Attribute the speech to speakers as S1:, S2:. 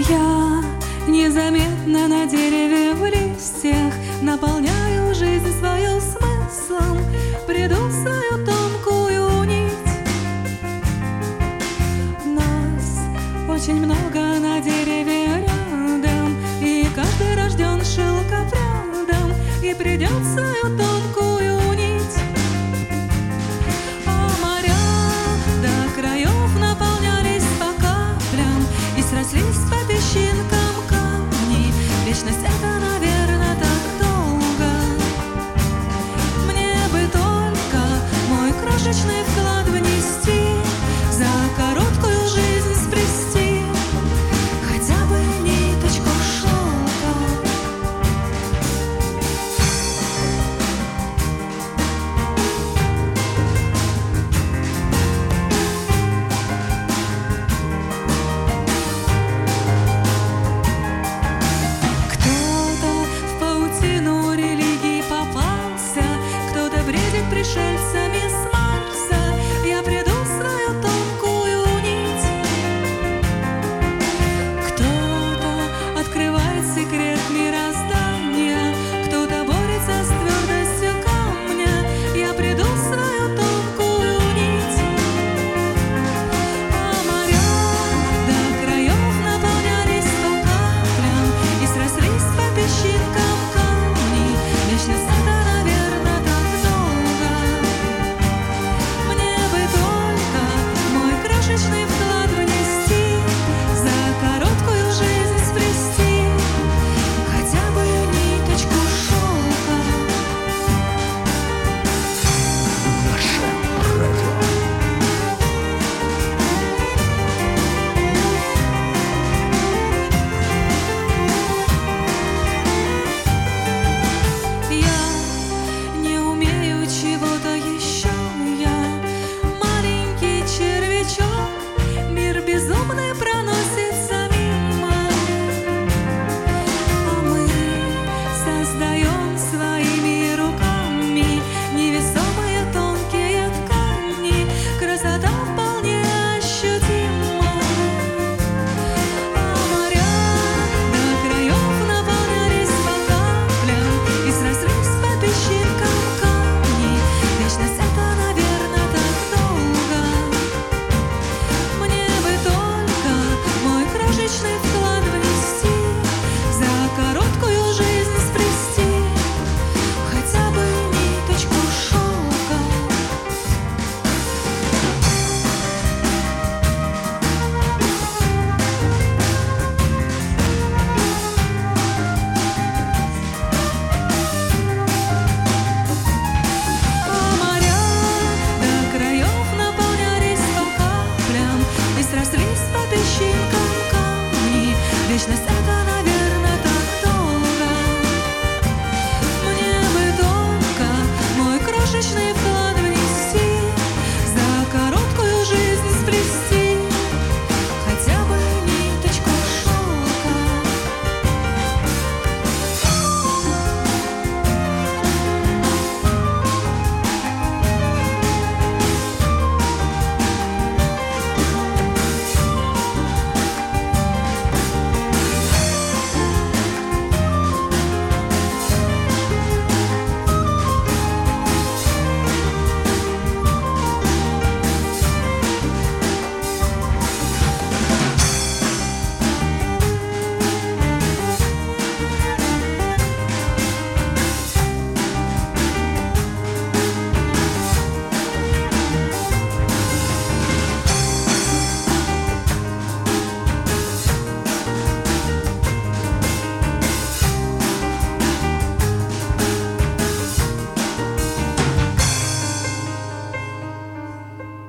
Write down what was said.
S1: Я незаметно на дереве в листьях наполняю жизнь свою смыслом, приду свою тонкую нить. Нас очень много на дереве рядом, и каждый рожден шелкопрядом, и придет свою тонкую нить. А моря до краев наполнялись по каплям и срослись по песчинкам камни. Вечность — это, наверное, так долго. Мне бы только мой крошечный вклад внести, за короткую жизнь сплести хотя бы ниточку шелка. Кто-то в паутину религий попался, кто-то бредит пришельцем